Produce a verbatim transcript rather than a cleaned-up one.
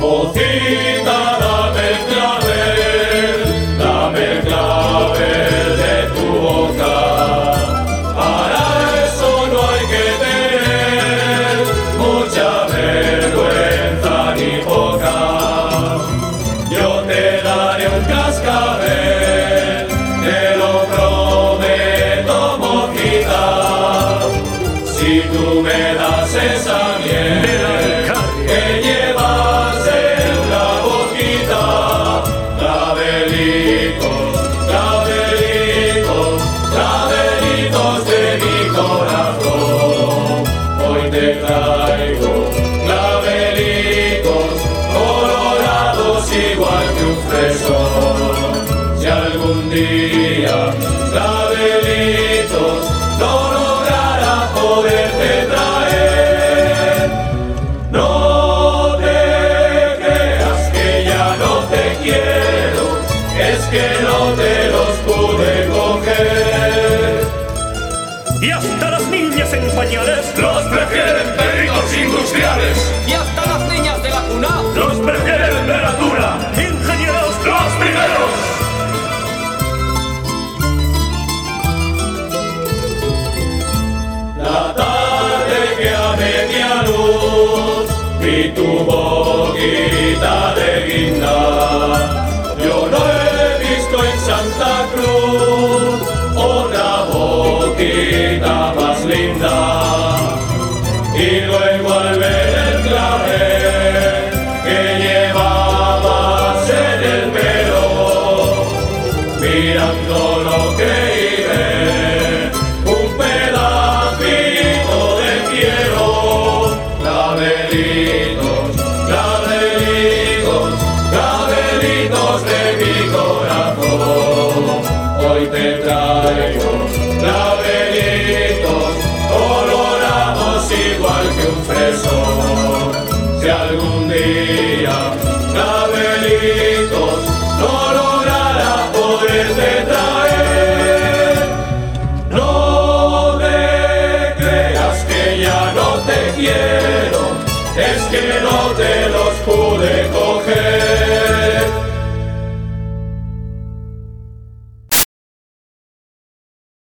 Mocita, dame el clavel, dame el clavel de tu boca. Para eso no hay que tener mucha vergüenza ni poca. Yo te daré un cascabel, te lo prometo, mocita, si tú me das esa miel que llevas en la boquita. Clavelitos, clavelitos, clavelitos de mi corazón, hoy te traigo clavelitos colorados igual que un fresón. Si algún día clavelitos no lograra poderte traer, no te creas que ya no te quiero, es que no te los pude coger. Y hasta las niñas en pañales Los prefieren perritos industriales, Y hasta las niñas de la cuna los prefieren temperatura, ingenieros. los primeros. La tarde que a media luz vi tu boquita de guinda, yo no he visto en Santa Cruz otra boquita más linda. Y luego al ver el clavel que llevabas en el pelo, mirando lo creí ver un pedacito de cielo. Clavelitos, clavelitos, clavelitos de mi corazón, hoy te traigo clavelitos colorados igual que un fresón. Si algún día clavelitos no lograra poderte traer, no te creas que ya no te quiero, es que no te los pude coger.